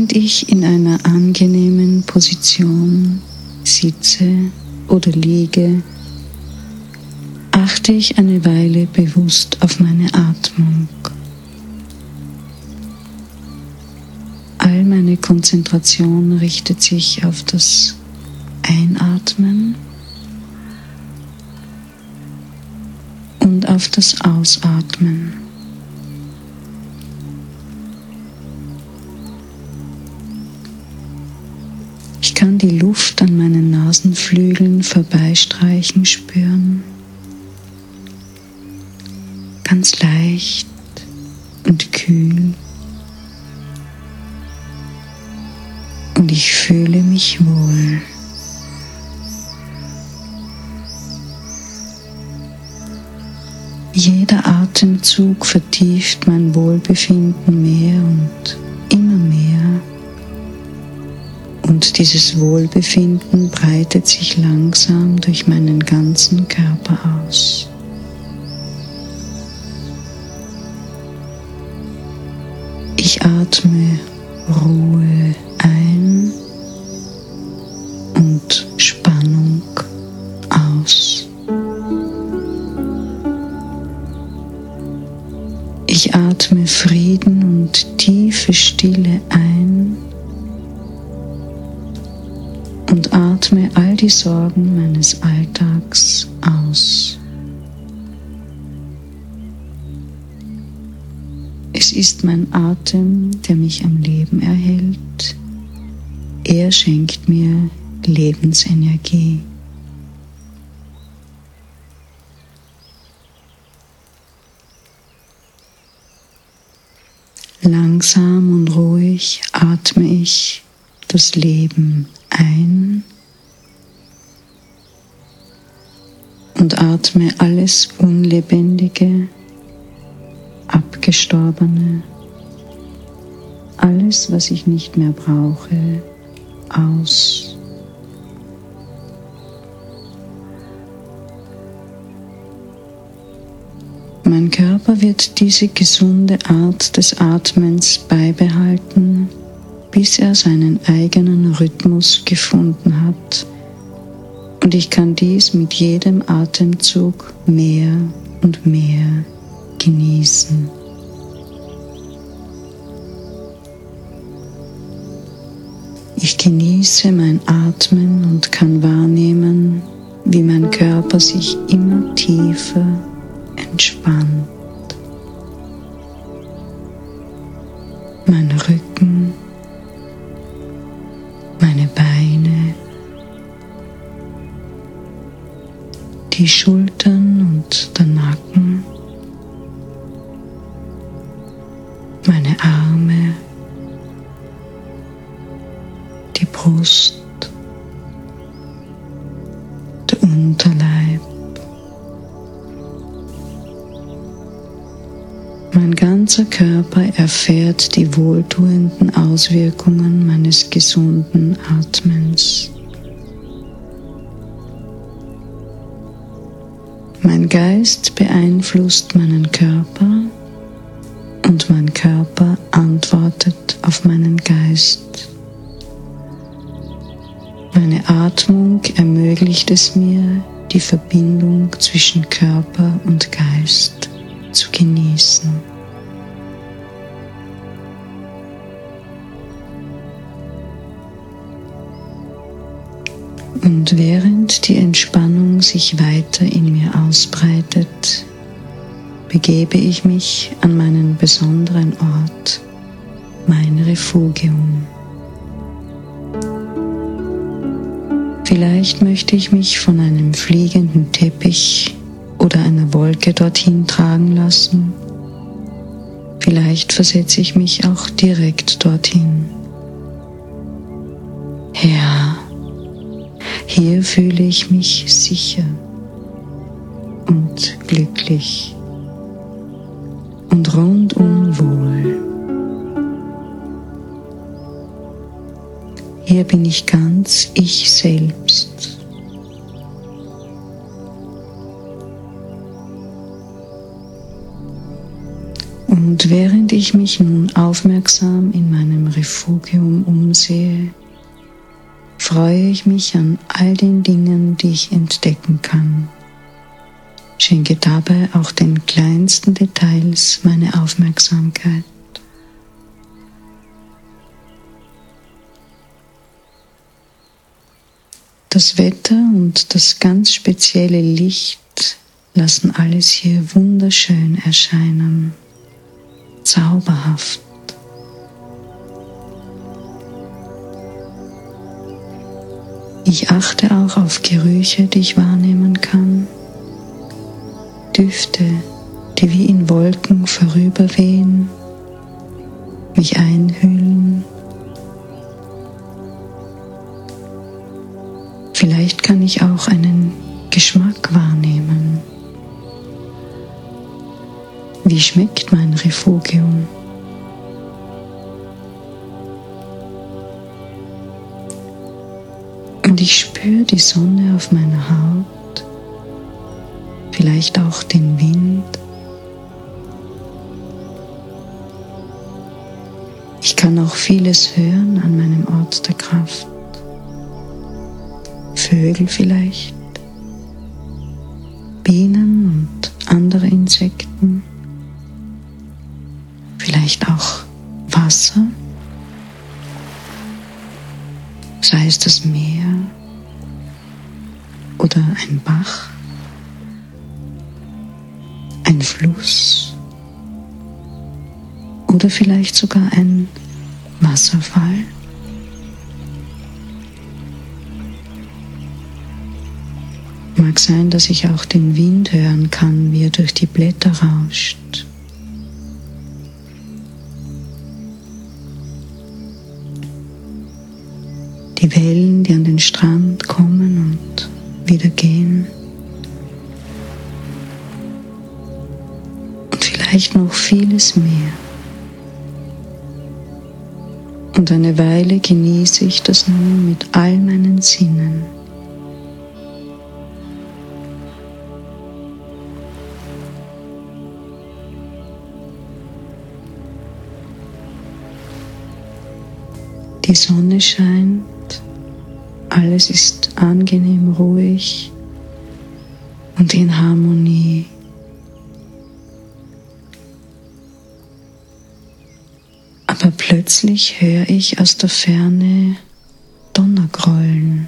Während ich in einer angenehmen Position sitze oder liege, achte ich eine Weile bewusst auf meine Atmung. All meine Konzentration richtet sich auf das Einatmen und auf das Ausatmen. Ich kann die Luft an meinen Nasenflügeln vorbeistreichen spüren, ganz leicht und kühl. Und ich fühle mich wohl. Jeder Atemzug vertieft mein Wohlbefinden mehr und immer mehr. Und dieses Wohlbefinden breitet sich langsam durch meinen ganzen Körper aus. Ich atme Ruhe ein und Spannung aus. Ich atme Frieden und tiefe Stille ein und atme all die Sorgen meines Alltags aus. Es ist mein Atem, der mich am Leben erhält. Er schenkt mir Lebensenergie. Langsam und ruhig atme ich das Leben ein und atme alles Unlebendige, Abgestorbene, alles, was ich nicht mehr brauche, aus. Mein Körper wird diese gesunde Art des Atmens beibehalten, bis er seinen eigenen Rhythmus gefunden hat, und ich kann dies mit jedem Atemzug mehr und mehr genießen. Ich genieße mein Atmen und kann wahrnehmen, wie mein Körper sich immer tiefer entspannt. Mein Rücken, meine Beine, die Schultern und der Nacken, meine Arme, die Brust, der Unterleib, mein ganzer Körper erfährt die wohltuenden Auswirkungen meines gesunden Atmens. Mein Geist beeinflusst meinen Körper und mein Körper antwortet auf meinen Geist. Meine Atmung ermöglicht es mir, die Verbindung zwischen Körper und Geist zu genießen. Und während die Entspannung sich weiter in mir ausbreitet, begebe ich mich an meinen besonderen Ort, mein Refugium. Vielleicht möchte ich mich von einem fliegenden Teppich oder einer Wolke dorthin tragen lassen. Vielleicht versetze ich mich auch direkt dorthin. Ja, hier fühle ich mich sicher und glücklich und rundum wohl. Hier bin ich ganz ich selbst. Und Und während ich mich nun aufmerksam in meinem Refugium umsehe, freue ich mich an all den Dingen, die ich entdecken kann. Schenke dabei auch den kleinsten Details meine Aufmerksamkeit. Das Wetter und das ganz spezielle Licht lassen alles hier wunderschön erscheinen, zauberhaft. Ich achte auch auf Gerüche, die ich wahrnehmen kann, Düfte, die wie in Wolken vorüberwehen, mich einhüllen. Vielleicht kann ich auch einen Geschmack wahrnehmen. Wie schmeckt mein Refugium? Und ich spüre die Sonne auf meiner Haut, vielleicht auch den Wind. Ich kann auch vieles hören an meinem Ort der Kraft. Vögel vielleicht, Bienen und andere Insekten, vielleicht auch Wasser, sei es das Meer oder ein Bach, ein Fluss oder vielleicht sogar ein Wasserfall. Mag sein, dass ich auch den Wind hören kann, wie er durch die Blätter rauscht. Die Wellen, die an den Strand kommen und wieder gehen. Und vielleicht noch vieles mehr. Und eine Weile genieße ich das nun mit all meinen Sinnen. Die Sonne scheint, alles ist angenehm ruhig und in Harmonie. Aber plötzlich höre ich aus der Ferne Donnergrollen.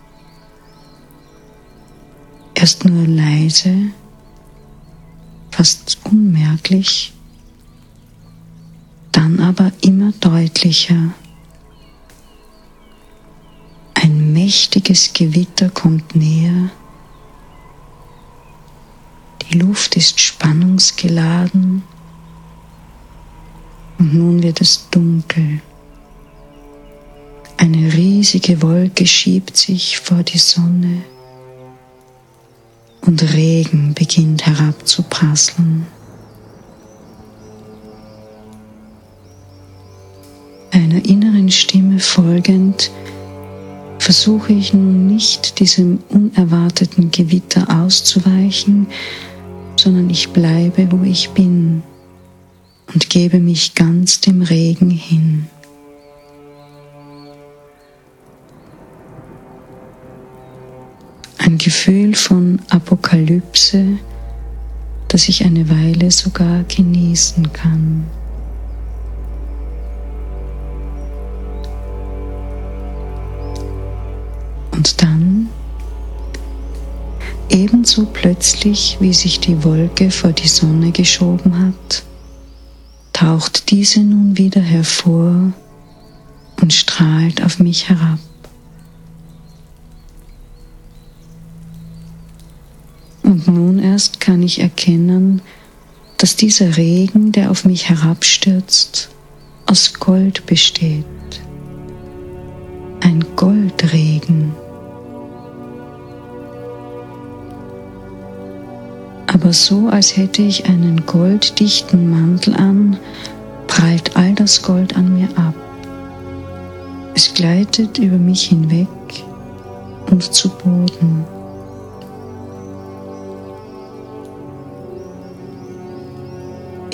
Erst nur leise, fast unmerklich, dann aber immer deutlicher. Ein mächtiges Gewitter kommt näher. Die Luft ist spannungsgeladen und nun wird es dunkel. Eine riesige Wolke schiebt sich vor die Sonne und Regen beginnt herabzuprasseln. Einer inneren Stimme folgend versuche ich nun nicht, diesem unerwarteten Gewitter auszuweichen, sondern ich bleibe, wo ich bin und gebe mich ganz dem Regen hin. Ein Gefühl von Apokalypse, das ich eine Weile sogar genießen kann. Und dann, ebenso plötzlich, wie sich die Wolke vor die Sonne geschoben hat, taucht diese nun wieder hervor und strahlt auf mich herab. Und nun erst kann ich erkennen, dass dieser Regen, der auf mich herabstürzt, aus Gold besteht. Ein Goldregen. Aber so, als hätte ich einen golddichten Mantel an, prallt all das Gold an mir ab. Es gleitet über mich hinweg und zu Boden.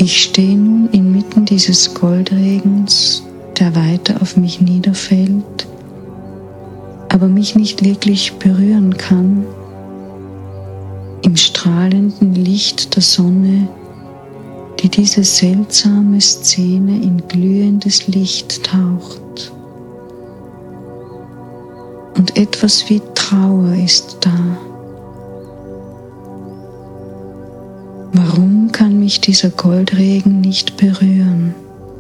Ich stehe nun inmitten dieses Goldregens, der weiter auf mich niederfällt, aber mich nicht wirklich berühren kann, im strahlenden Licht der Sonne, die diese seltsame Szene in glühendes Licht taucht. Und etwas wie Trauer ist da. Warum kann mich dieser Goldregen nicht berühren?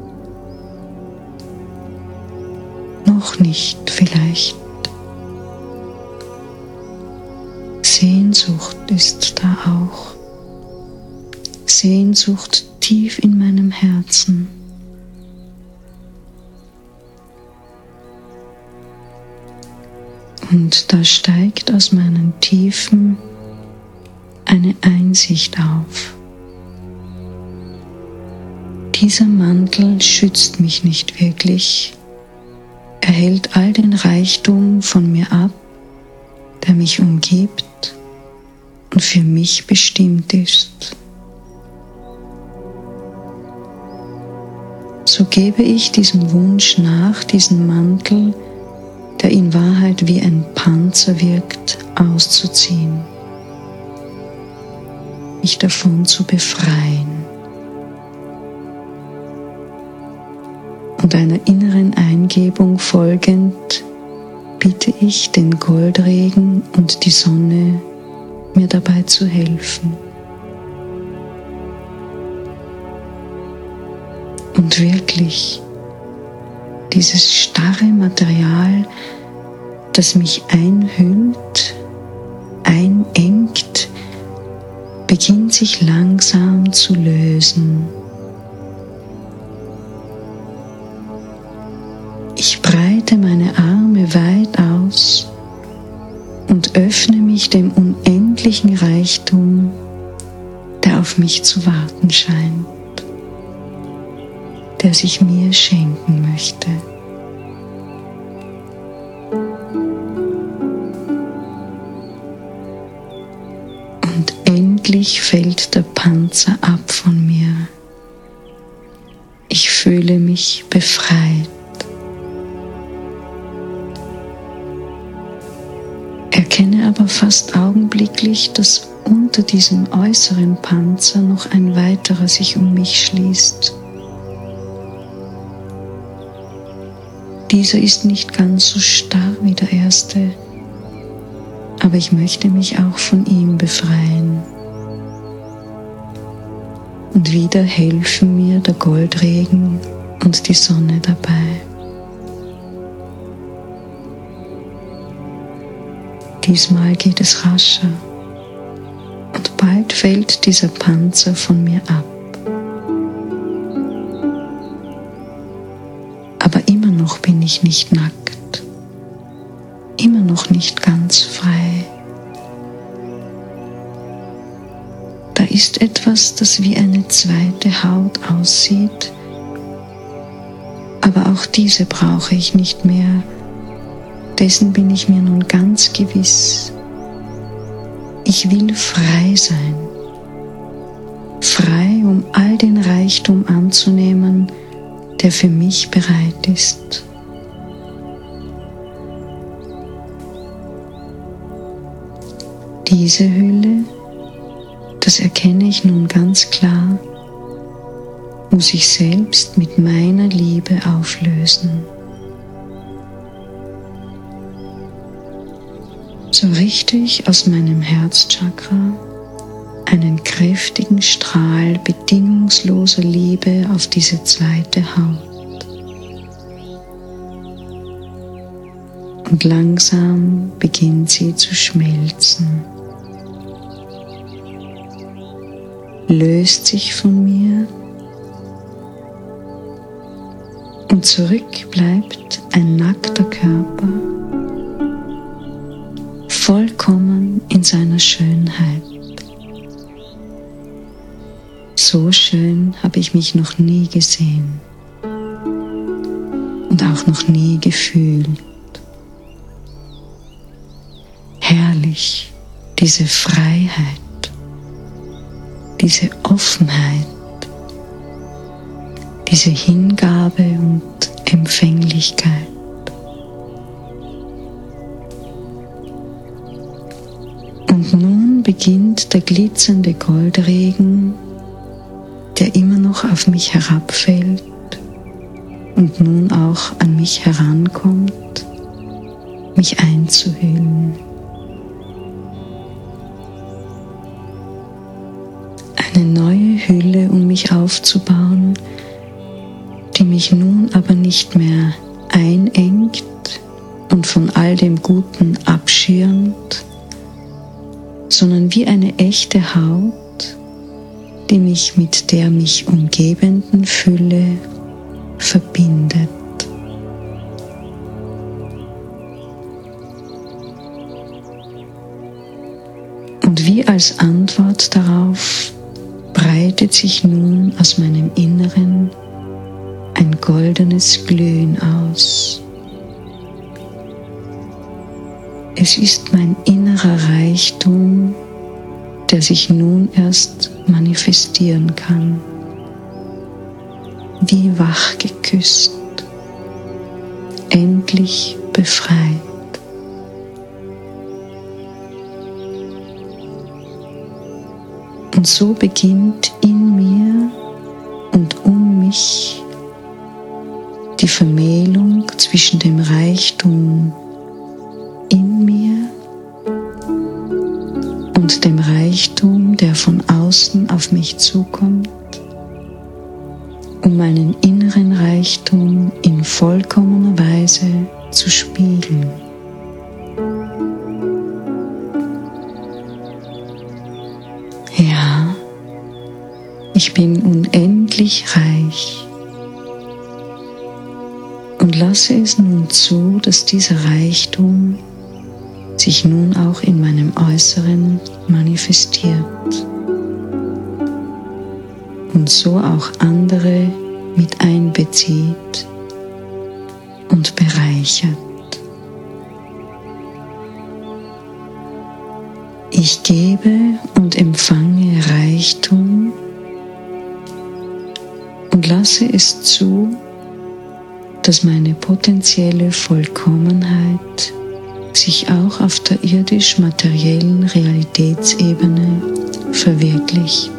Noch nicht vielleicht. Sehnsucht ist da auch. Sehnsucht tief in meinem Herzen. Und da steigt aus meinen Tiefen eine Einsicht auf. Dieser Mantel schützt mich nicht wirklich. Er hält all den Reichtum von mir ab, der mich umgibt und für mich bestimmt ist. So gebe ich diesem Wunsch nach, diesen Mantel, der in Wahrheit wie ein Panzer wirkt, auszuziehen, mich davon zu befreien. Und einer inneren Eingebung folgend bitte ich den Goldregen und die Sonne, mir dabei zu helfen. Und wirklich, dieses starre Material, das mich einhüllt, einengt, beginnt sich langsam zu lösen. Ich breite meine Arme weit aus und öffne mich dem unendlichen Reichtum, der auf mich zu warten scheint, der sich mir schenken möchte. Und endlich fällt der Panzer ab von mir. Ich fühle mich befreit. Erkenne aber fast augenblicklich, dass unter diesem äußeren Panzer noch ein weiterer sich um mich schließt. Dieser ist nicht ganz so starr wie der erste, aber ich möchte mich auch von ihm befreien. Und wieder helfen mir der Goldregen und die Sonne dabei. Diesmal geht es rascher und bald fällt dieser Panzer von mir ab. Aber immer noch bin ich nicht nackt, immer noch nicht ganz frei. Da ist etwas, das wie eine zweite Haut aussieht, aber auch diese brauche ich nicht mehr. Dessen bin ich mir nun ganz gewiss. Ich will frei sein. Frei, um all den Reichtum anzunehmen, der für mich bereit ist. Diese Hülle, das erkenne ich nun ganz klar, muss ich selbst mit meiner Liebe auflösen. So richte ich aus meinem Herzchakra einen kräftigen Strahl bedingungsloser Liebe auf diese zweite Haut. Und langsam beginnt sie zu schmelzen, löst sich von mir und zurück bleibt ein nackter Körper, vollkommen in seiner Schönheit. So schön habe ich mich noch nie gesehen und auch noch nie gefühlt. Herrlich, diese Freiheit, diese Offenheit, diese Hingabe und Empfänglichkeit. Und nun beginnt der glitzernde Goldregen, der immer noch auf mich herabfällt und nun auch an mich herankommt, mich einzuhüllen. Eine neue Hülle, um mich aufzubauen, die mich nun aber nicht mehr einengt und von all dem Guten abschirmt, sondern wie eine echte Haut, die mich mit der mich umgebenden Fülle verbindet. Und wie als Antwort darauf breitet sich nun aus meinem Inneren ein goldenes Glühen aus. Es ist mein innerer Reichtum, der sich nun erst manifestieren kann, wie wach geküsst, endlich befreit. Und so beginnt in mir und um mich die Vermählung zwischen dem Reichtum in mir und dem Reichtum, der von außen auf mich zukommt, um meinen inneren Reichtum in vollkommener Weise zu spiegeln. Ja, ich bin unendlich reich und lasse es nun zu, dass dieser Reichtum sich nun auch in meinem Äußeren manifestiert und so auch andere mit einbezieht und bereichert. Ich gebe und empfange Reichtum und lasse es zu, dass meine potenzielle Vollkommenheit sich auch auf der irdisch-materiellen Realitätsebene verwirklicht.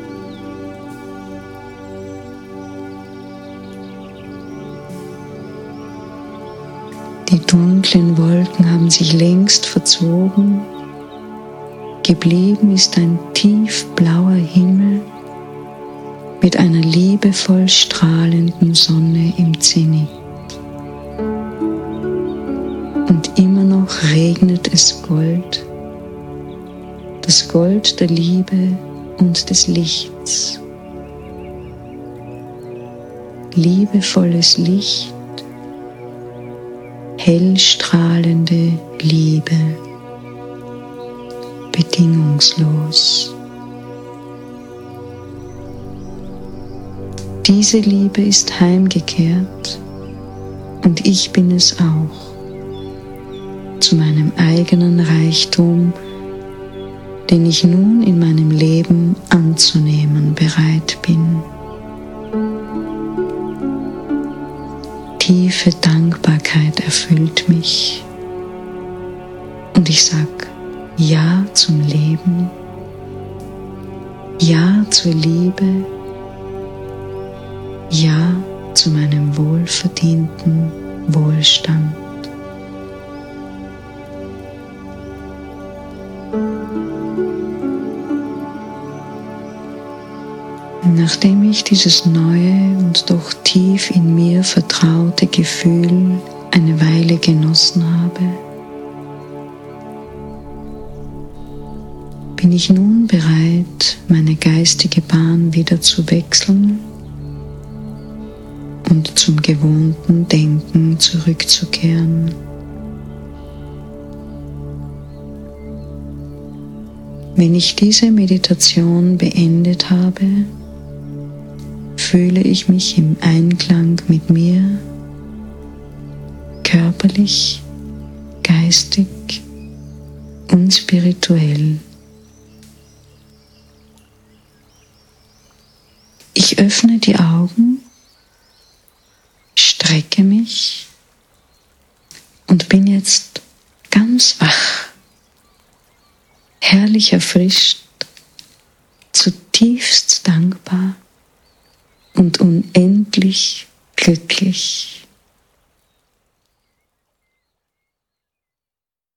Die dunklen Wolken haben sich längst verzogen. Geblieben ist ein tiefblauer Himmel mit einer liebevoll strahlenden Sonne im Zenit. Und immer noch regnet es Gold, das Gold der Liebe und des Lichts. Liebevolles Licht, hellstrahlende Liebe, bedingungslos. Diese Liebe ist heimgekehrt und ich bin es auch, zu meinem eigenen Reichtum, den ich nun in meinem Leben anzunehmen bereit bin. Tiefe Dankbarkeit erfüllt mich und ich sag Ja zum Leben, Ja zur Liebe, Ja zu meinem wohlverdienten Wohlstand. Nachdem ich dieses neue und doch tief in mir vertraute Gefühl eine Weile genossen habe, bin ich nun bereit, meine geistige Bahn wieder zu wechseln und zum gewohnten Denken zurückzukehren. Wenn ich diese Meditation beendet habe, fühle ich mich im Einklang mit mir, körperlich, geistig und spirituell. Ich öffne die Augen mich und bin jetzt ganz wach, herrlich erfrischt, zutiefst dankbar und unendlich glücklich.